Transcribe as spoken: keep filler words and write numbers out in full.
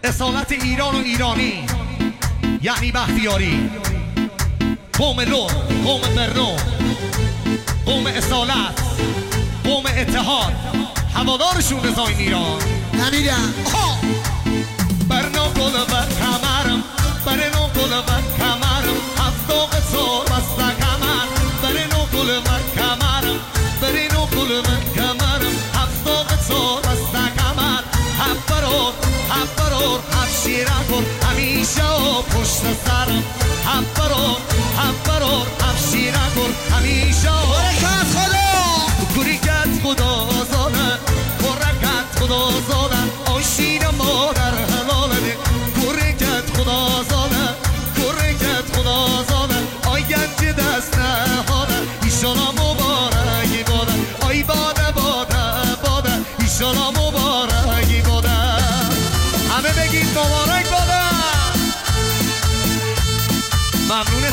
اصالت ایران و ایرانی یعنی بختیاری، قوم لور، قوم برنو، قوم اصالت، قوم اتحاد، هوادارشون نزاین ایران. نمیدم برنو گل و کمرم، برنو گل و کمرم، هفتاق سار بسته کمر، برنو گل و کمرم، برنو گل و کمرم، هفتاق سار بسته کمر، هفت برار، هفت برار، هفت شیره کن همیشه و پشت سرم، هفت برار، هفت برار، هفت شیره کن همیشه و برکت خدا گریکت خدا زاده، برکت خدا زاده، آشین مادر حلاله، گریکت خدا زاده، گریکت خدا زاده، آی گنج دست نهاده، ایشالا مبارکی باده، آی باده باده باده، ایشالا مبارکی باده، همه بگید مبارک باده. ممنون